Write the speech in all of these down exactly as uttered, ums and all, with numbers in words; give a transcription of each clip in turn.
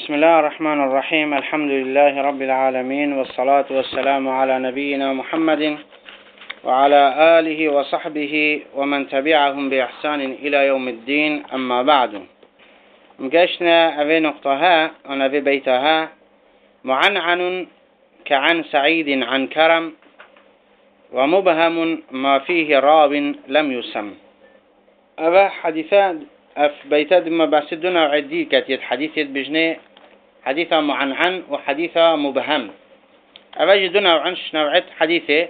بسم الله الرحمن الرحيم. الحمد لله رب العالمين، والصلاة والسلام على نبينا محمد وعلى آله وصحبه ومن تبعهم بإحسان إلى يوم الدين. أما بعد، مقاشنا أبي نقطها ونبي بيتها معنعن كعن سعيد عن كرم، ومبهم ما فيه راو لم يسم. أبا حديثان أف بيتاد ما بسدنا وعدي كتير حديث بجنة حديثة معنعن وحديثة مبهم. أبا جدنا وعنش نوعد حديثة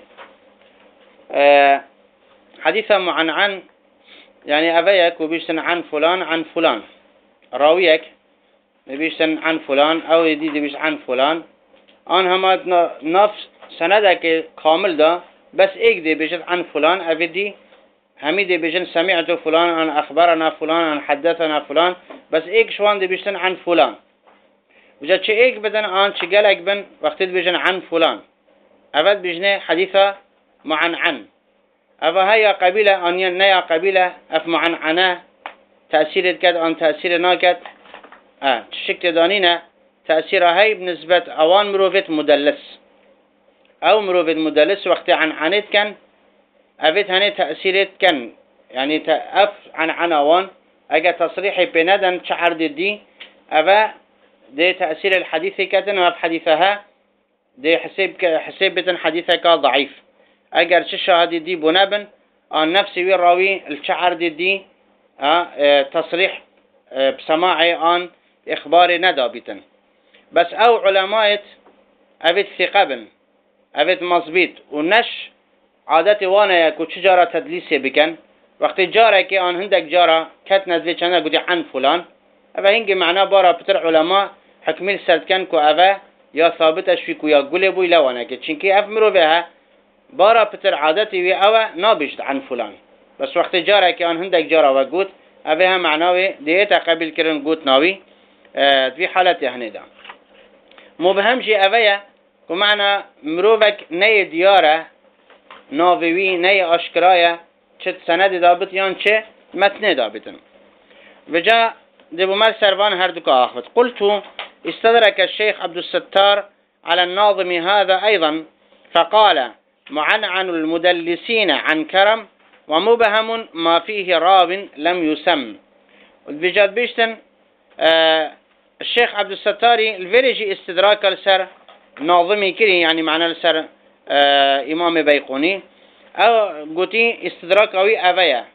أه حديثة معنعن يعني أبايك وبيشتن عن فلان عن فلان، راويك بيشتن عن فلان أو يديد بيش عن فلان، أن هما نفس سندك كامل ده، بس إيك دي بيشت عن فلان أبدي هميدي بيجن سمعت فلان عن أخبرنا فلان عن حدثنا فلان، بس إيك شوان دي بيجن عن فلان. وجد شيء إيك بدن آن شجالك بن وقت بيجن عن فلان أبد بيجن حديثة معن عن. أبا هيا قبيلة أن ينيا قبيلة أف معن عنا تأثير كد أن تأثير ناكد آه تشكت دانينا تأثير هاي بنسبة أوان مروفة مدلس أو مروفة مدلس وقت عن عنيت كان أبيت هني تأثيرت كان يعني تأف عن عنوان أجا تصريحي بندن شعر دي أبا دي تأثير الحديث كتن وف حديثها دي حسيب حسيب بتن حديثك ضعيف. أجر شهادة دي بنابن عن نفسي وراوي الشعر دي, دي اه اه تصريح اه بسماعي عن إخبار ندى بتن، بس أو علماء أبيت ثقابن أبيت مصبيت ونش عادتي وانا يكو تجارة تدليسي بكن وقت جارة كي ان هندك جارة كت نزلي چنده قدي عن فلان ابا هنگي معناه بارا بتر علماء حكميل سرد كن كو ابا يا ثابتش في كو يا قولي بوي لوانا كي چنكي اف مرو بها بارا بتر عادتي وي اوه نابشت عن فلان، بس وقت جارة كي ان هندك جارة وقود ابا هم معناوي ديتا قبل كرن قوت ناوي اه في حالتي هندا مبهمشي ابا كو معنى مروفك ني ديارة ناوی نی اشکرایه چه سند دابت یان چه متن دابتن. وجا دبومر سروان هر دكا أخذ. قلت استدرك الشيخ عبد الستار على الناظم هذا أيضا فقال معنعن المدلسين عن كرم، ومبهم ما فيه راو لم يسم. وجاد بيشتن آه الشيخ عبد الستاري الفيرجي استدراك السر ناظمي كري يعني معنى السر آه امام بيقوني او قوتي استدراكوي اويا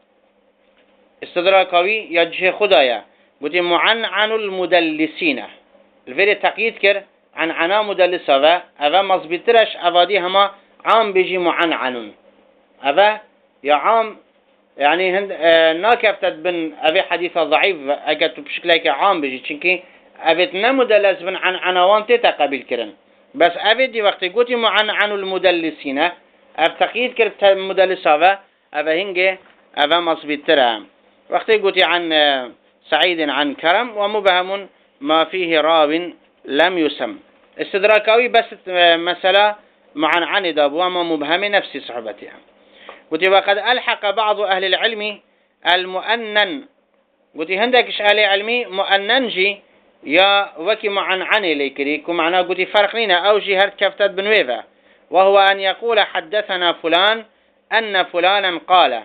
استدراكوي يجه خدايا قوتي معنعن المدلسين الفيري تقييد كر عن عنا مدلسة اوه مصبترش اوادي هما عام بيجي معنعن اوه يا عام يعني هند آه ناكفتت بن اوه حديثة ضعيف اجت بشكلك عام بيجي چنكي اوه نمدلس بن عن عنوان تتقبل كرن، بس أبدي وقت قلت معنعن المدلسين أفتقيد كرت مدلسة أبا هنجي أبا مصبت ترى وقت قلت عن سعيد عن كرم، ومبهم ما فيه راو لم يسم. استدراكاوي بس مسألة معنعن داب وما مبهم نفس صحبتها. قلت وقد ألحق بعض أهل العلم المؤنن، قلت هندك أهل علمي مؤننجي يا وكي معنعني ليكري كمعنا قلت فرق لنا أو جهر كفتت بنويفة، وهو أن يقول حدثنا فلان أن فلانا قال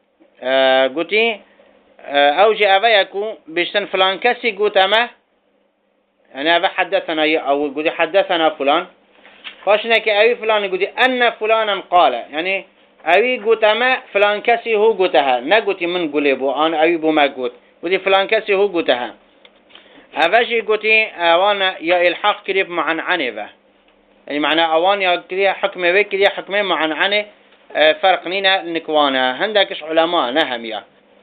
آه قلت آه أو جاء أبيكو بيشتن فلان كسي قلت أما يعني أبا حدثنا أو قلت حدثنا فلان فاشنك أوي فلان قلت أن فلانا قال يعني أوي قلت أما فلان كسي هو قلتها نقلت من قلبه أنا أوي بما قلت قلت فلان كسي هو قلتها. أفاجي قلتي أوانا يا الحق كريب معنعنه به يعني معنى أوان يا كريا حكمه به كريا حكمه معنعنه فرق نينا نكوانا هندكش علماء نهم يا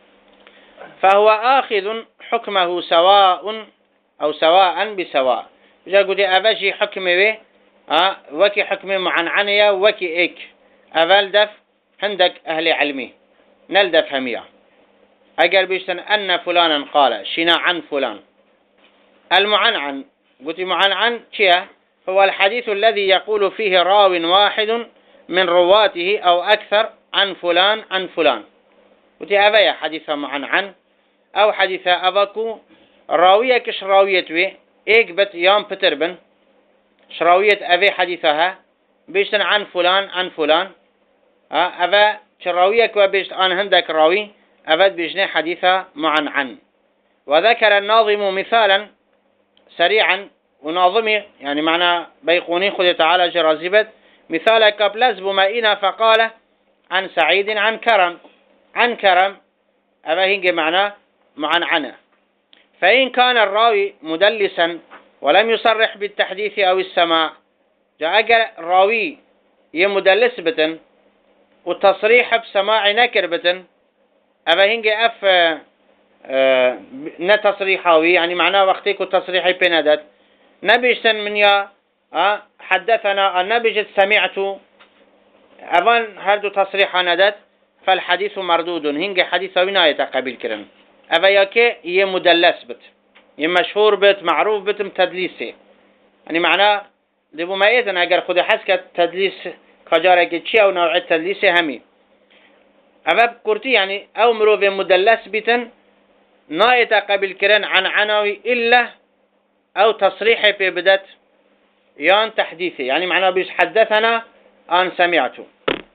فهو آخذ حكمه سواء أو سواء بسواء. جا قلتي أفاجي حكمه به أه وكي حكمه معنعنه وكي إيك أفال دف هندك أهل علمي نلدف هميا أقل بيشتن أن فلانا قال شنا عن فلان. المعنعن قلت معنعن شيء هو الحديث الذي يقول فيه راو واحد من رواته أو أكثر عن فلان عن فلان. قلت أبايا حديث معنعن أو حديث أباكو راوية كش راوية ايك بت يام بتربن شراوية أبي حديثها بيشتن عن فلان عن فلان أبا شراوية كوا بيشت عن هندك راوي أبد بيجني حديثها معن عن. وذكر الناظم مثالا سريعا وناظمي يعني معنى بيقوني خذ تعالى جرازبت مثال كبلز بمائنا فقال عن سعيد عن كرم عن كرم أبا هنجي معنى معنعنة. فإن كان الراوي مدلسا ولم يصرح بالتحديث أو السماع جاء الراوي يمدلس بتن وتصريح بسماع نكر بتن أبا هنجي أف اه نتصريحاوي يعني معناه وقتك التصريح بندت نبيشتن من يا اه حدثنا النبي سمعت أبان هردو تصريح ندت فالحديث مردود هنجي حديث ونا يتقبل كرن أبا يكي يمدلس بت يمشهور بت معروف بت متدليسي يعني معناه دبو ما إذن أجر خد حسك تدليس كجارك شيء أو نوع التدليس همي أبا كرتي يعني أو مروف مدلس بتن نايت قبل كرن عن عناوي إلا أو تصريح في بدت يان تحديثي يعني معناه بيش حدثنا أن سمعته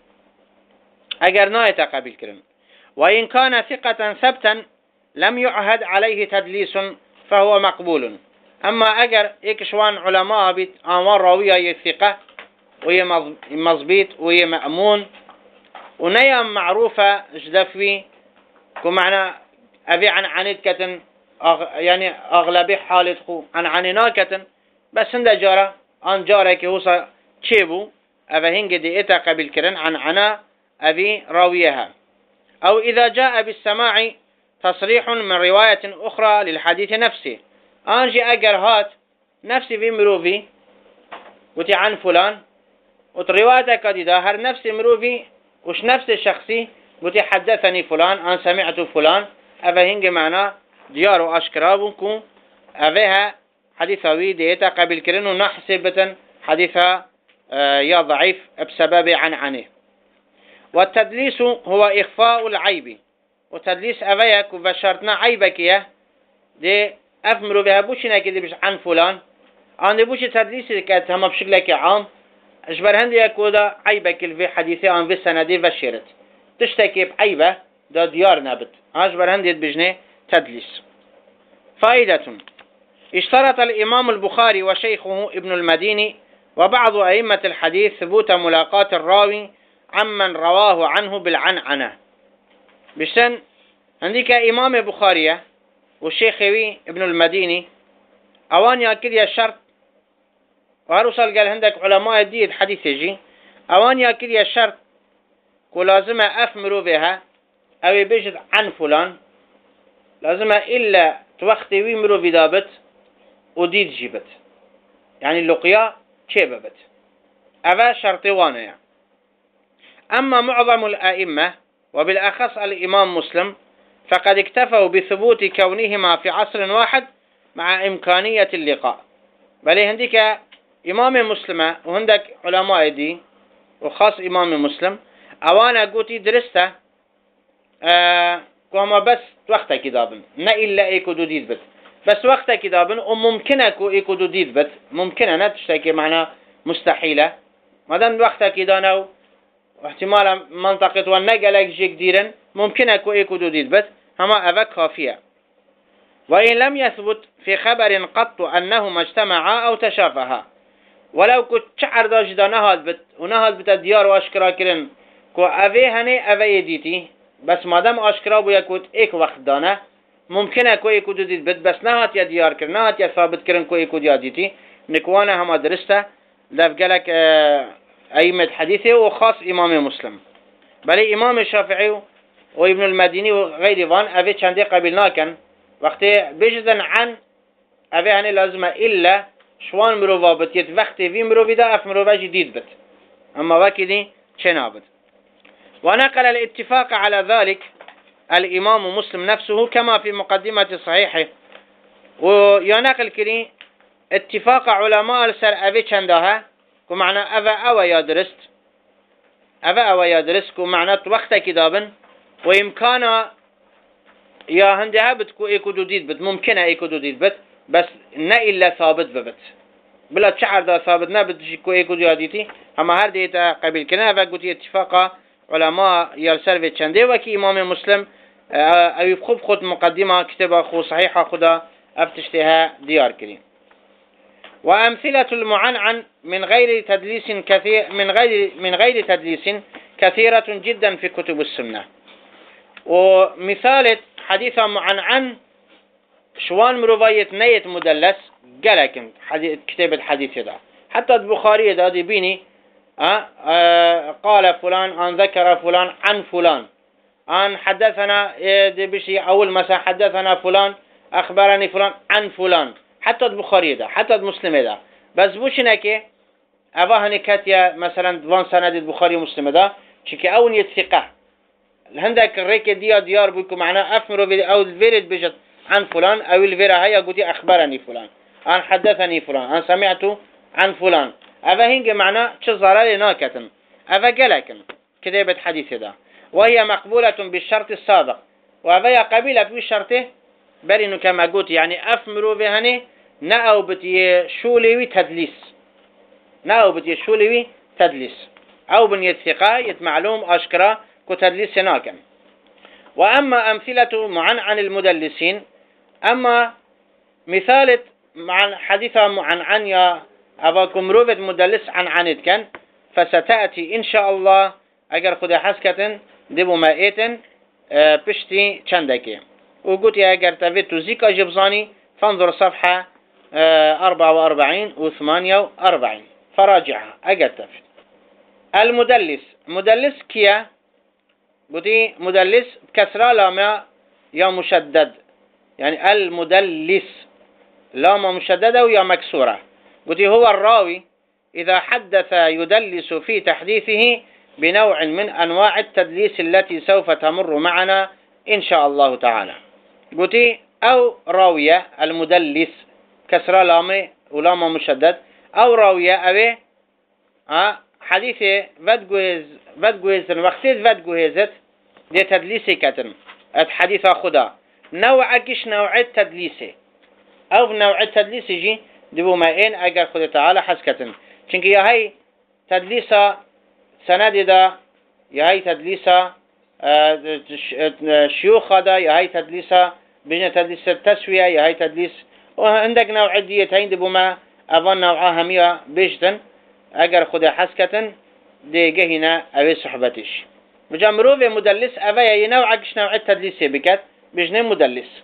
أجر نايت قبل كرن. وإن كان ثقة ثبتا لم يعهد عليه تدليس فهو مقبول. أما أجر إكشوان علماء بيت أمر راوية يثقة وهي مظبيط وهي مأمون ونيام معروفة جدفوي كمعنى أبي عن عنيد كتن أغ يعني أغلبي حالت خو عن عنينا كتن بس هنده جارة أن جارة كهوسا تشيبو أبا هنجي دي إتا قبل كرن عن عنا أبي راويها. أو إذا جاء بالسماع تصريح من رواية أخرى للحديث نفسه أنجي أجر هات نفسي في مروفي وتي عن فلان وتروايتك قديدة هر نفسي مروفي وش نفس الشخصي وتي حدثني فلان أن سمعت فلان أبا هنجي معنا ديارو أشكرابكم أبيها حديثاوي ديتا قبل كرنو نحسبة حديثا آه يا ضعيف بسبب عن عنه. والتدليس هو إخفاء العيب وتدليس أبيك وبشرتنا عيبك يا دي أفمرو بها بوشنا كده بش عن فلان أنا بوش تدليس كانت هم بشكلك عام أجبر هندي يكودا عيبك في حديثي عن في السندي بشرت تشتكي بعيبة دا ديار نبت أجبر هندي بجنه تدليس. فائدة اشترط الإمام البخاري وشيخه ابن المديني وبعض أئمة الحديث ثبوت ملاقاة الراوي عمن رواه عنه بالعنعنة بشن عندك إمام بخاري والشيخوي ابن المديني أوان يأكد يا شرط وهرسل قال عندك علماء دي الحديث يجي أوان يأكد يا شرط ولازم أفمروا بها أو يبجد عن فلان لازم إلا توختي ويمروا بدابت وديد جيبت يعني اللقيا شيببت أبا شرطي وانا يعني. أما معظم الأئمة وبالأخص الإمام مسلم فقد اكتفوا بثبوت كونهما في عصر واحد مع إمكانية اللقاء. بل هندك إمام مسلم وهندك علماء دي وخاص إمام مسلم أوانا قوتي درسته آه كما بس وقت كتابن نا إلا إيكو دوديد بت بس وقت كتابن وممكن أكو إيكو دوديد بت ممكن أنا تشتكي معنا مستحيلة ما دام وقت كدانو واحتمال منطقة والنقلك جيك ديرن ممكن أكو إيكو دوديد بت هما أبا كافية. وإن لم يثبت في خبر قط أنهما اجتمعا أو تشافها ولو كنت شعر داش دا نهاد بت ونهاد بت ديار واشكرا كرن كو أبي هني أبي يديتي بس مادام اشکرا بو یکوت ایک وقت دانه ممکنه کو ایکو دید بد بس نهات یا دیار کرد نهات یا ثابت کرن کو ایکو دیادیتی نکوانه هما درسته لفقلك ائمه حديثه وخاص امام مسلم بل امام الشافعي وابن المديني وغير ذان ابي چندی قبل ناكن وقت بجدن عن ابي هني لازمه الا شوان مروابطيت وقت في مروبدا اف مروبا جديد بت اما وكدي چنابد. ونقل الاتفاق على ذلك الإمام مسلم نفسه كما في مقدمة صحيحه وينقل كري اتفاق علماء السر أبي چندها كمعنى أبا أو يدرست أبا أو يدرست كمعنى وقت كدابن وإمكان يا هندها بتكو إيكو دوديد بت ممكنة إيكو دوديد بت بس نه إلا ثابت ببت بلا شعر دا ثابت نه بتجي كوي كودي عاديتي هم هر ديتا قبل كنا فقلت اتفاق علماء يرسل في چنده وكي إمام مسلم او يبخب خود مقدمة كتاب خو صحيحة خدا افتشتها ديار كريم. وأمثلة المعنعن من غير تدليس كثير من غير من غير تدليس كثيرة جدا في كتب السنة. ومثال حديث معنعن شوان مروية نية مدلس قالكم كتاب الحديث ده حتى البخاري ده دي بيني أه أه قال فلان أن ذكر فلان عن فلان أن حدثنا دي بشي أول مسا حدثنا فلان أخبرني فلان عن فلان حتى البخاري ده حتى المسلم ده بس بوشنكي أباهني كاتيا مثلا دوان سند البخاري ومسلم ده شكي أول يتثقه هندك الريك ديار ديار بيكو معناه أفمرو أو الفيرد بجد عن فلان أو الفيرا هيا قلتي أخبرني فلان أن حدثني فلان أن سمعت عن فلان أفا هنج معناه شزارة ناكتن أفا قلكن كتابة حديث ده وهي مقبولة بالشرط السابق وأفا قبيلة بالشرطه بل إنه كما قلت يعني أفمرو بهني نأو بتي شوليوي تدليس نأو بتي شوليوي تدليس أو بنية ثقة يتمعلوم أشكرا كتدليس ناكن. وأما أمثلة معنعن المدلسين أما مثالة عن حديثة عن عن يا أباكم روفد مدلس عن عنيد كان فستأتي إن شاء الله أجر خد حسكة دبو مائتن أه بشتي چندكي وقلت يا أجر تفيت زيكا جبزاني فانظر صفحة أه أربعة وأربعين وثمانية وأربعين فراجعها أجر تفيت. المدلس مدلس كيا قلت مدلس كسرى لام يا مشدد يعني المدلس لام مشددة ويا مكسورة. قلت هو الراوي إذا حدث يدلس في تحديثه بنوع من أنواع التدليس التي سوف تمر معنا إن شاء الله تعالى. قلت أو راوية المدلس كسرى لام ولام مشدد أو راوية أبي أه حديثه ودجوز ودجوز وقتي ودجوزت دي تدليسي كتن الحديث خدا نوع كش نوع التدليسي أو نوع التدليس يجي دبو ما إن أجر خدا تعالى حسكتن چونك يا هاي تدليسا سند دا يا هاي تدليسا شيوخ دا يا هاي تدليسا بين تدليس التسوية يا هاي تدليس وعندك نوع عديتين دبو ما أظن نوعها همية بيجتن أجر خدا حسكتن دي جهنا أبي صحبتش بجامرو في مدلس أبايا ينوع كش نوع التدليس بكت بجنين مدلس.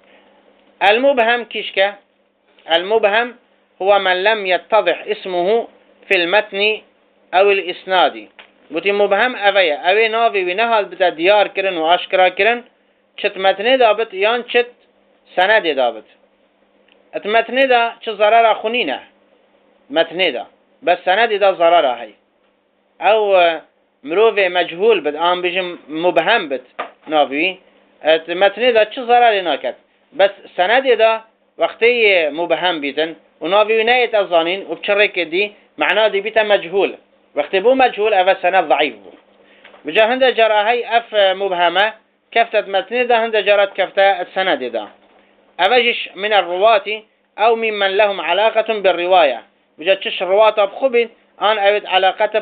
المبهم كيشكا المبهم هو من لم يتضح اسمه في المتن أو الإسناد. قلت مبهم أبايا أبي نافي ونهال بتا ديار كرن وأشكرا كرن شت متن دابت يان شت سند دابت المتن دا شت ضرر خنينة متن دا بس سند دا ضرر هاي أو مروفي مجهول بد آن بيجم مبهم بد نافي متن دا چه ضرر ناكت بس سند دا وقتی مبهم بیتن و نافي نایت الظانین و بچرک دی معناه دی بیتا مجهول وقتی بو مجهول اول سند ضعیف بو بجا هنده جراهی اف مبهمه كفتت متن دا هنده جرات كفتا السند دا اوجش من الرواة او ممن لهم علاقة بالرواية بجا تشش الرواة بخبين آن أود علاقة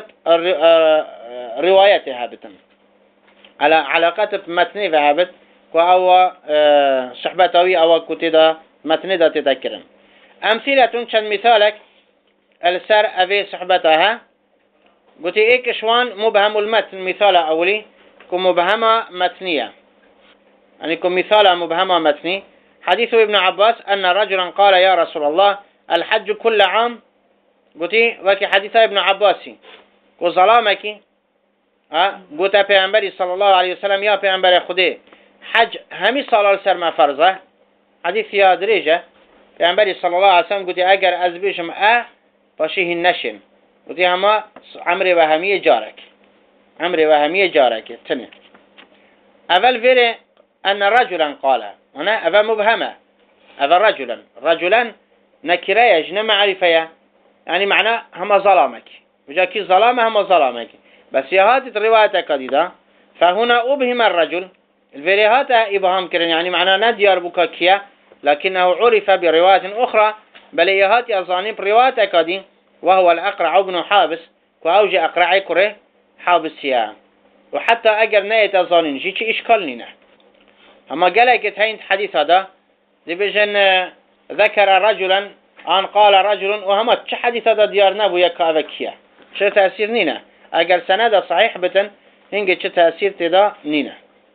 روايتها بتن على علاقة متن فهبت كأو صحبتوي أو كتدا متن دا تذكرن. أمثلة كان مثالك السر أبي صحبتها قلت إيك شوان مبهم المتن مثال أولي كمبهمة متنية يعني كمثال مبهمة متني حديث ابن عباس أن رجلا قال يا رسول الله الحج كل عام قلتي وكي حديث ابن عباسي وظلامك ها قلت پیغمبر صلى الله عليه وسلم يا پیغمبر خدي حج همي صلاة سر ما فرضه حديث يا دريجة پیغمبر صلى الله عليه وسلم قلت اگر از بيشم اه باشيه النشم قلت هما عمري وهمية جارك عمري وهمية جارك تنه اول فيري ان رجلا قال انا اول مبهمة اول رجلا رجلا نكرة يجنى معرفة يعني معناه هم ظلامك وجا كي ظلامه هم ظلامك بس هذه الرواية كديدة فهنا أبهم الرجل الفريهات إبهام كرن يعني معناه نديار بكا كيا لكنه عرف برواية أخرى بل يهات يظانب رواية كادي وهو الأقرع ابن حابس وأوجي أقرع كره حابس يا وحتى أجر نية ظانين جيش إشكال لنا أما قالك تهين حديث هذا بجن ذكر رجلا أن قال رجل وهمت شو حديث هذا ديار نبو يكا أبكيا شو تأثير نينا أجر سند صحيح بتن هنجي شو تأثير تدا نينا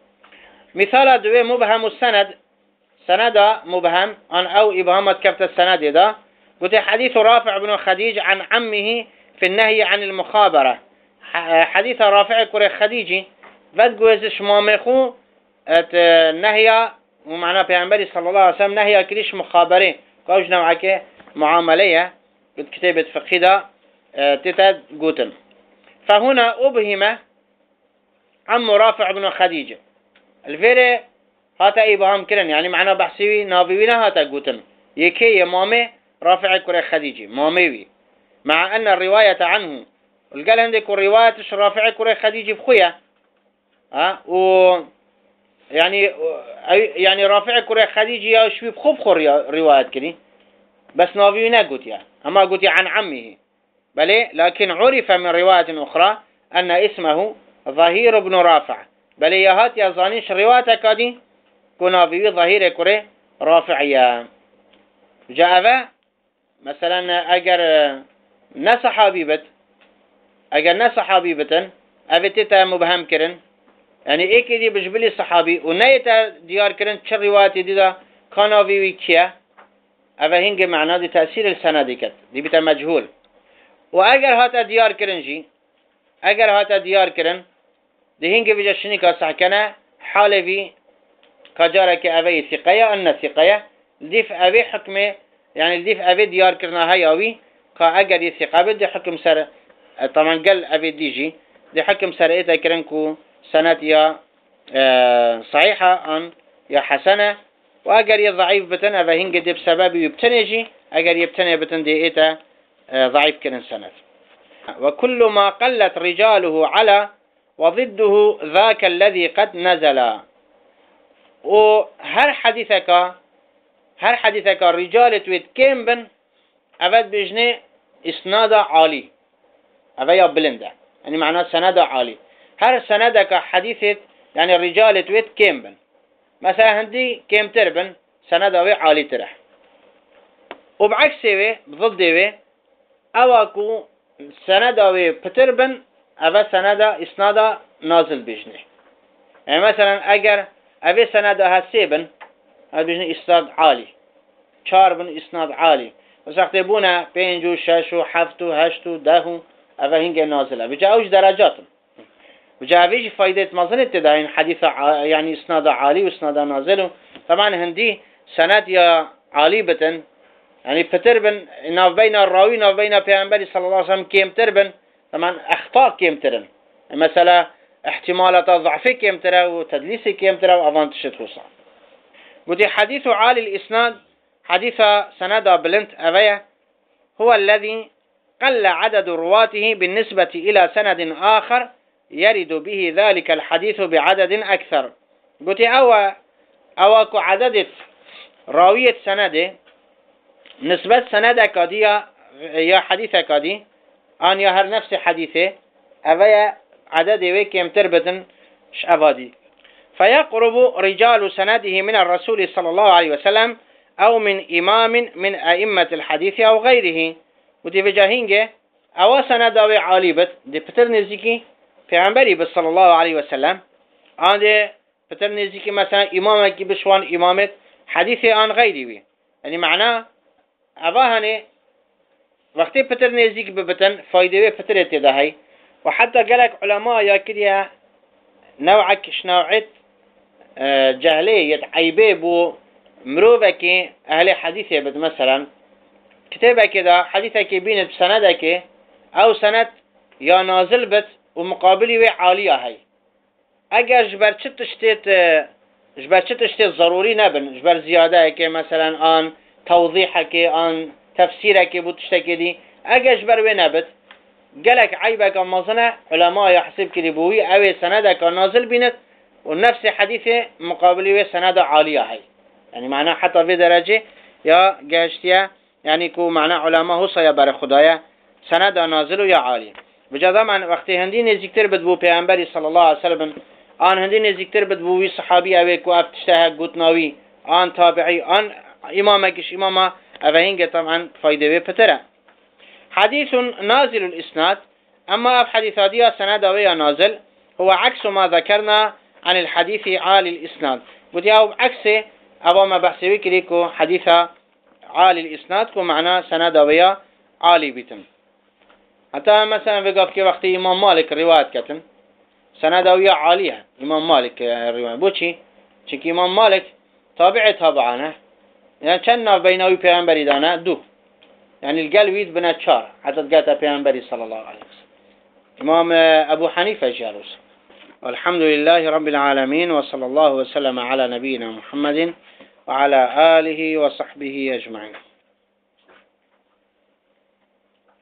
مثال دوي مبهم السند سند مبهم أن أو إبهامت كبت السند ده قلت حديث رافع بن خديج عن عمه في النهي عن المخابرة حديث رافع كره خديجي بعد جوزش مامخو النهي ومعناه بيعنبري صلى الله عليه وسلم نهي كليش مخابرة كوج نوعك معاملية بكتابة فقهدة تتد قوتن فهنا أبهم عم رافع بن خديج الفيري هاتا إبهام كرن يعني معناه بحسي نابيونا هاتا قوتن يكي مامي رافع كره خديجي ماميوي مع أن الرواية عنه القال عندك الرواية رافع كره خديجي بخويا ها أه؟ و يعني يعني رافع كره خديجي يا شوي بخوب خور رواية كني بس نابيونا قوت يعني أما قوت عن عمه بل لكن عرف من رواية أخرى أن اسمه ظهير بن رافع بل يهات يظانيش رواية كادي كنا في ظهير كره رافعية جاء مثلا أجر نصح حبيبت أجر نصح حبيبة أبتتا مبهم كرن يعني إيه كذي بجبلي صحابي ونيتا ديار كرن شر رواية دي دا كانوا في ويكيا أبا هنج معناه دي تأثير السنة كت دي بتا مجهول وأجر هاتا ديار كرن جي أجر هاتا ديار كرن دي هنج بجشني كصح كنا حال في كجارك أبي ثقية أن ثقية ديف أبي حكمه يعني ديف أبي ديار كرنا هاي أوي كأجر يثقة بدي حكم سر طبعا قال أبي ديجي دي حكم سر إيه كرنكو سنة يا اه صحيحة أن يا حسنة وأجر يضعيف بتن أبا هنج دي بسبب يبتنجي أجر يبتني بتن دي إيه اه ضعيف كرن سنة وكل ما قلت رجاله على وضده ذاك الذي قد نزل وهر حديثك هر حديثك رجال تويت كم بن أبد بجنة إسناد عالي أبيا بلنده يعني معناه سند عالي هر سندك حديثة يعني الرجال تويت كم بن مثلا هندي كم تربن سند أوي عالي ترح وبعكسه بضده أواكو سند أوي بتربن أبا سند إسناد نازل بجنة يعني مثلا أجر أبي سند هالسيبن هذا بجنة إسناد عالي چار بن إسناد عالي وساختبونا بينجو شاشو حفتو هشتو دهو أبا هنگ نازله بجا أوج درجات بجا أوج فايدة مظنة تدهين حديث يعني إسناد عالي وإسناد نازله طبعا هندي سند يا عالي بتن يعني بتربن ناف بين الراوي ناف بين پیغمبر صلى الله عليه وسلم كيم تربن طبعا أخطاء كيم ترن مثلا احتمالات ضعف كيم ترى وتدليس كيم ترى وأفانتش توصل قلت حديث عالي الإسناد حديث سند بلنت أبيه هو الذي قل عدد رواته بالنسبة إلى سند آخر يرد به ذلك الحديث بعدد أكثر قلت أو أوكو عدد راوية سنده نسبة سند كادية يا حديث كادي أن يهر نفس حديثه أبيه عدد ويكيم تربتن شأفادي فيقرب رجال سنده من الرسول صلى الله عليه وسلم أو من إمام من أئمة الحديث أو غيره ودي بجاهينجه أو سنداوي عاليبت دي بتر نزيكي پیغمبری صلى الله عليه وسلم آن بتر نزيكي مثلا إمامك بشوان إمامت حديث آن غيري بي يعني معناه أباهني وقتی بتر نزيك ببتن فايدة بتر اتداهي وحتى قالك علماء يكريا نوعك شنوعت جهلية عيبه بو مروفك أهل حديثة بد مثلا كتابة كده حديثك بينت بسندك أو سند يا نازل بت ومقابلي وي عالية هاي أجر جبر شت اشتيت جبر شت اشتيت ضروري نبن جبر زيادة كي مثلا آن توضيحك آن تفسيرك بوتشتكي دي أجر جبر وي نبت قالك عيبك مظنة علماء يحسب كليبوي أو سندك نازل بينت ونفس حديثة مقابلي وي سند عالية هاي يعني معناه حتى في درجة يا جاشتيا يعني كو معناه علماء هو صيبر خدايا سند نازل يا عالي بجدا من وقت هندي نزيكتر بدبو پیامبری صلى الله عليه وسلم آن هندي نزيكتر بدبو وي صحابي اوي كو افتشتها قوتناوي آن تابعي آن امامكش اماما اوهنگ طبعا فايده بتره حديث نازل الاسناد اما حديث هذه سند ويا نازل هو عكس ما ذكرنا عن الحديث عالي الاسناد بدي او عكسه ابا ما بحثي كريكو حديث عالي الاسناد كو معناه سند ويا عالي بيتم حتى مثلا في قف وقت امام مالك روايه كتن سند ويا عاليه امام مالك الروايه بوشي شكي امام مالك تابع تابعانه يعني كان بينه وبين دانا دو يعني القلب بنا تشار حتى تقاتا بيعنبري صلى الله عليه وسلم امام ابو حنيفه جالوس والحمد لله رب العالمين وصلى الله وسلم على نبينا محمد وعلى آله وصحبه أجمعين.